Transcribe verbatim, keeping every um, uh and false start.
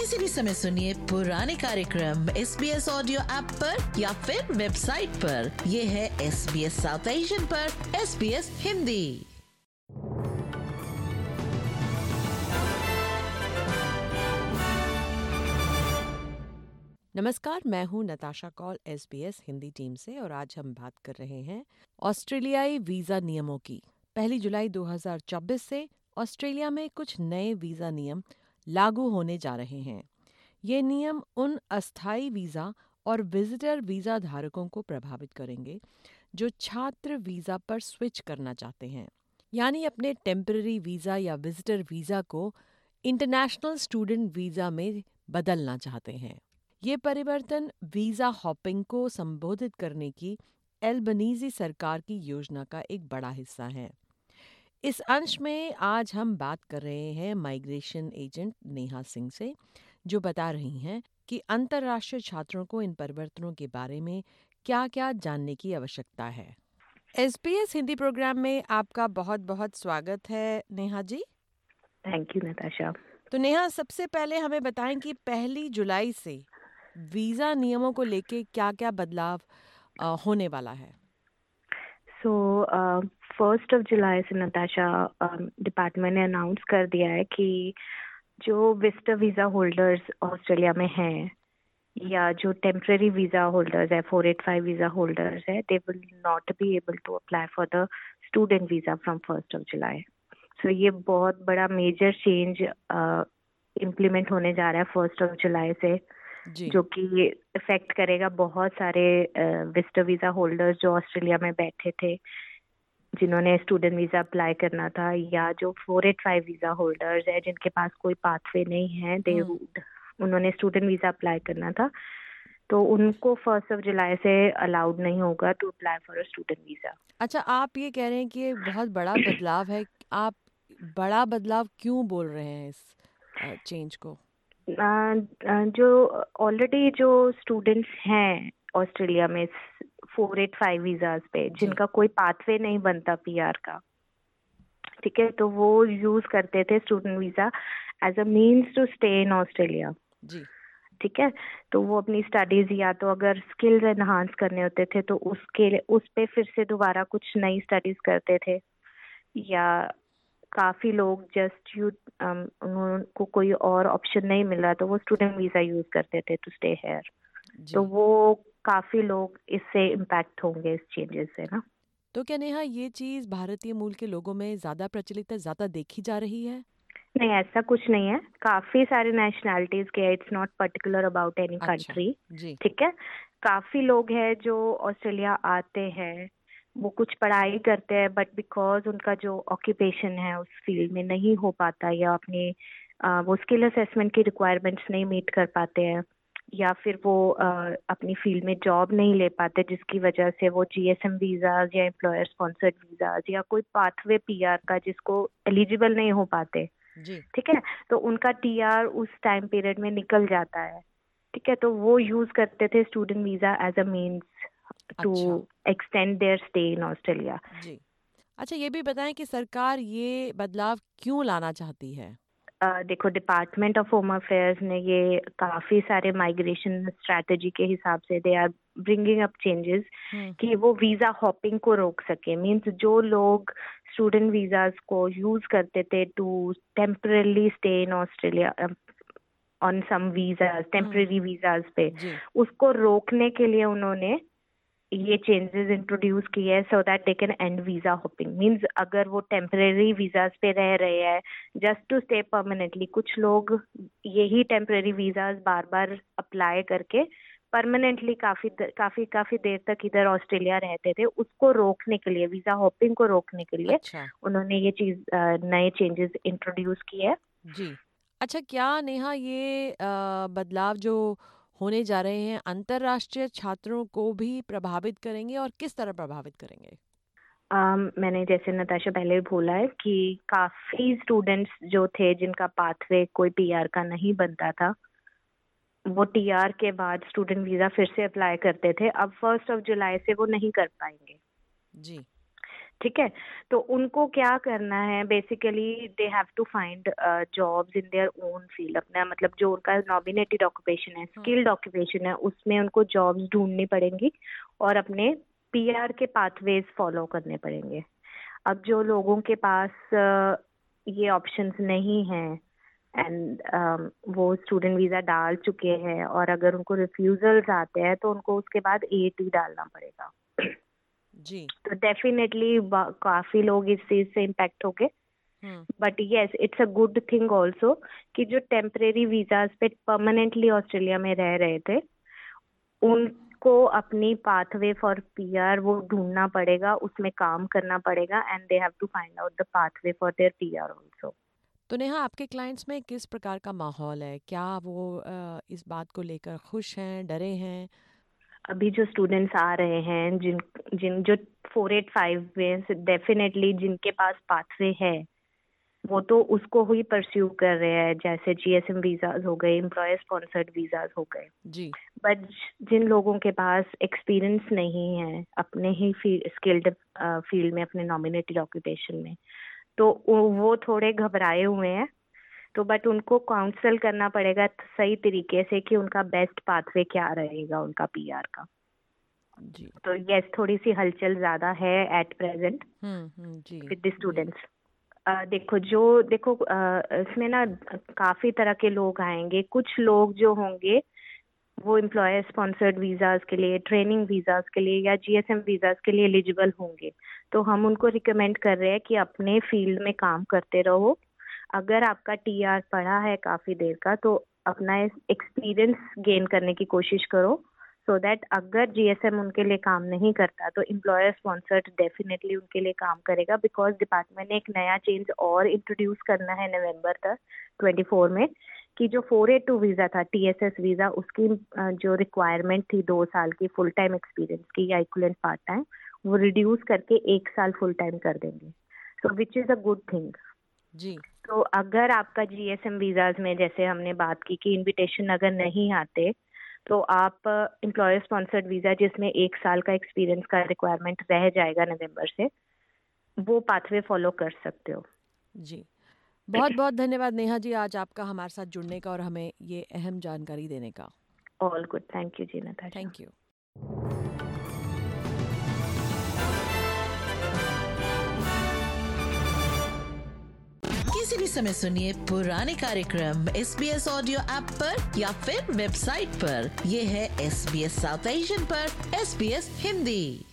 किसी भी समय सुनिए पुराने कार्यक्रम S B S audio app पर या फिर वेबसाइट पर। ये है S B S south Asian पर एस बी एस हिंदी। नमस्कार, मैं हूं Natasha Kaul S B S Hindi team से और आज हम बात कर रहे हैं ऑस्ट्रेलियाई वीज़ा नियमों की। पहली जुलाई दो हज़ार चौबीस से ऑस्ट्रेलिया में कुछ नए वीज़ा नियम लागू होने जा रहे हैं। ये नियम उन अस्थायी वीज़ा और विजिटर वीज़ा धारकों को प्रभावित करेंगे जो छात्र वीज़ा पर स्विच करना चाहते हैं, यानी अपने टेम्पररी वीज़ा या विजिटर वीज़ा को इंटरनेशनल स्टूडेंट वीज़ा में बदलना चाहते हैं। ये परिवर्तन वीज़ा हॉपिंग को संबोधित करने की एल्बनीज़ी सरकार की योजना का एक बड़ा हिस्सा है। इस अंश में आज हम बात कर रहे हैं माइग्रेशन एजेंट नेहा सिंह से, जो बता रही हैं कि अंतर्राष्ट्रीय छात्रों को इन परिवर्तनों के बारे में क्या-क्या जानने की आवश्यकता है। S B S Hindi program में आपका बहुत बहुत स्वागत है नेहा जी। Thank you Natasha. तो नेहा, सबसे पहले हमें बताएं कि पहली जुलाई से वीज़ा नियमों को लेके क्या-क्या बदलाव अ, होने वाला है। सो फर्स्ट ऑफ जुलाई से नताशा डिपार्टमेंट ने अनाउंस कर दिया है कि जो विजिटर वीज़ा होल्डर्स ऑस्ट्रेलिया में हैं या जो टेम्पररी वीज़ा होल्डर्स है, four eight five visa holders है, they will not be able to apply for the student visa from first of July. So ये बहुत बड़ा मेजर चेंज इम्प्लीमेंट होने जा रहा है फर्स्ट ऑफ जुलाई से, जो कि इफेक्ट करेगा बहुत सारे विजिटर वीज़ा होल्डर्स जो ऑस्ट्रेलिया में बैठे थे, जिन्होंने स्टूडेंट वीज़ा अप्लाई करना था, या जो four eight five visa holders है जिनके पास कोई पाथवे नहीं है, दे उन्होंने स्टूडेंट वीज़ा अप्लाई करना था, तो उनको फर्स्ट ऑफ जुलाई से अलाउड नहीं होगा to apply for a student visa. अच्छा, आप ये कह रहे हैं कि ये बहुत बड़ा बदलाव है। आप बड़ा बदलाव क्यों बोल रहे हैं इस चेंज को? जो ऑलरेडी जो स्टूडेंट्स हैं ऑस्ट्रेलिया में फोर एट फाइव वीज़ाज पे, जिनका कोई पाथवे नहीं बनता पीआर का, ठीक है, तो वो यूज करते थे student visa as a means to stay in Australia. जी, ठीक है, तो वो अपनी स्टडीज या तो अगर स्किल्स एनहांस करने होते थे तो उसके उस पे फिर से दोबारा कुछ नई स्टडीज करते थे, या काफी लोग जस्ट यू उनको कोई और ऑप्शन नहीं मिला तो वो स्टूडेंट वीजा यूज करते थे टू स्टे हियर। तो वो काफी लोग इससे इम्पैक्ट होंगे इस चेंजेस से ना। तो क्या नेहा, ये चीज भारतीय मूल के लोगों में ज्यादा प्रचलित है, ज्यादा देखी जा रही है? नहीं, ऐसा कुछ नहीं है, काफी सारे नेशनैलिटीज के, it's not particular about any country. ठीक है, काफी लोग हैं जो ऑस्ट्रेलिया आते हैं, वो कुछ पढ़ाई करते हैं, बट बिकॉज उनका जो ऑक्यूपेशन है उस फील्ड में नहीं हो पाता, या अपने आ, वो स्किल असेसमेंट की रिक्वायरमेंट्स नहीं मीट कर पाते हैं, या फिर वो आ, अपनी फील्ड में जॉब नहीं ले पाते, जिसकी वजह से वो जीएसएम वीजाज या एम्प्लॉयर स्पॉन्सर्ड वीजाज या कोई पाथवे पीआर का जिसको एलिजिबल नहीं हो पाते, ठीक है, तो उनका टीआर उस टाइम पीरियड में निकल जाता है। ठीक है, तो वो यूज करते थे student visa as a means to extend their stay in Australia. जी, अच्छा, ये भी बताएं कि सरकार ये बदलाव क्यों लाना चाहती है? Uh, देखो, डिपार्टमेंट ऑफ होम अफेयर्स ने ये काफी सारे माइग्रेशन स्ट्रेटजी के हिसाब से they are bringing up changes कि वो वीजा हॉपिंग को रोक सके। मींस जो लोग स्टूडेंट वीजाज को यूज करते थे to temporarily stay in Australia on some visas, temporary visas पे, उसको रोकने के लिए उन्होंने ये चेंजेस इंट्रोड्यूस किए हैं so that they can end visa hopping. Means अगर वो टेम्परेरी वीजाज पे रह रहे हैं जस्ट टू स्टे परमानेंटली, कुछ लोग यही टेम्परेरी वीजाज बार बार अप्लाई करके परमानेंटली काफी काफी काफी देर तक इधर ऑस्ट्रेलिया रहते थे, उसको रोकने के लिए, वीजा हॉपिंग को रोकने के लिए अच्छा। उन्होंने ये चीज नए चेंजेस इंट्रोड्यूस किए हैं। जी, अच्छा, क्या नेहा ये आ, बदलाव जो होने जा रहे हैं अंतर्राष्ट्रीय छात्रों को भी प्रभावित करेंगे, और किस तरह प्रभावित करेंगे? um, मैंने जैसे नताशा पहले बोला है कि काफी स्टूडेंट्स जो थे जिनका पाथवे कोई पीआर का नहीं बनता था, वो टीआर के बाद स्टूडेंट वीजा फिर से अप्लाई करते थे, अब फर्स्ट ऑफ जुलाई से वो नहीं कर पाएंगे। जी, ठीक है, तो उनको क्या करना है, basically they have to find jobs in their own field. अपना मतलब जो उनका नॉमिनेटेड ऑक्यूपेशन है, स्किल्ड ऑक्यूपेशन है, उसमें उनको जॉब्स ढूंढनी पड़ेंगी और अपने पीआर के पाथवेज फॉलो करने पड़ेंगे। अब जो लोगों के पास uh, ये ऑप्शंस नहीं हैं एंड um, वो स्टूडेंट वीज़ा डाल चुके हैं और अगर उनको रिफ्यूजल्स आते हैं तो उनको उसके बाद एटी डालना पड़ेगा जी। तो डेफिनेटली काफी लोग इस चीज से इम्पैक्ट हो गए। But yes, it's a good thing also कि जो टेम्परेरी वीजाज पे परमानेंटली ऑस्ट्रेलिया में रह रहे थे उनको अपनी पाथवे फॉर पीआर वो ढूंढना पड़ेगा, उसमें काम करना पड़ेगा and they have to find out the pathway for their PR also. तो नेहा, आपके क्लाइंट्स में किस प्रकार का माहौल है? क्या वो आ, इस बात को लेकर खुश हैं, डरे हैं? अभी जो स्टूडेंट्स आ रहे हैं जिन जिन जो फोर एट फाइव में डेफिनेटली जिनके पास पाथवे है वो तो उसको ही परस्यू कर रहे हैं, जैसे जीएसएम वीजाज हो गए, एम्प्लॉयर स्पॉन्सर्ड वीजाज हो गए जी। बट जिन लोगों के पास एक्सपीरियंस नहीं है अपने ही स्किल्ड फील्ड में, अपने नॉमिनेटेड ऑक्यूपेशन में, तो वो थोड़े घबराए हुए हैं। तो बट उनको काउंसल करना पड़ेगा सही तरीके से कि उनका बेस्ट पाथवे क्या रहेगा उनका पीआर का जी। तो यस, थोड़ी सी हलचल ज्यादा है at present with the students. देखो जो देखो uh, इसमें ना काफी तरह के लोग आएंगे। कुछ लोग जो होंगे वो एम्प्लॉयर स्पॉन्सर्ड वीजाज के लिए, ट्रेनिंग वीजाज के लिए या जीएसएम वीजाज के लिए एलिजिबल होंगे, तो हम उनको रिकमेंड कर रहे हैं कि अपने फील्ड में काम करते रहो। अगर आपका टीआर पड़ा है काफी देर का तो अपना एक्सपीरियंस गेन करने की कोशिश करो, सो so दैट अगर जीएसएम उनके लिए काम नहीं करता तो एम्प्लॉयर स्पॉन्सर्ड डेफिनेटली उनके लिए काम करेगा। बिकॉज डिपार्टमेंट ने एक नया चेंज और इंट्रोड्यूस करना है नवंबर तक ट्वेंटी फोर में, कि जो फोर एट टू वीजा था, टीएसएस वीजा, उसकी जो रिक्वायरमेंट थी दो साल की फुल टाइम एक्सपीरियंस की या इक्विवेलेंट पार्ट टाइम, वो रिड्यूस करके एक साल फुल टाइम कर देंगे, so which is a good thing जी। तो अगर आपका जीएसएम वीजाज में जैसे हमने बात की कि इनविटेशन अगर नहीं आते तो आप एम्प्लॉयर स्पॉन्सर्ड वीजा जिसमें एक साल का एक्सपीरियंस का रिक्वायरमेंट रह जाएगा नवंबर से, वो पाथवे फॉलो कर सकते हो जी। बहुत बहुत धन्यवाद नेहा जी, आज आपका हमारे साथ जुड़ने का और हमें ये अहम जानकारी देने का। ऑल गुड, थैंक यू जी नताशा। Thank you. किसी भी समय सुनिए पुराने कार्यक्रम एसबीएस ऑडियो ऐप पर या फिर वेबसाइट पर। यह है एसबीएस साउथ एशियन पर एसबीएस हिंदी।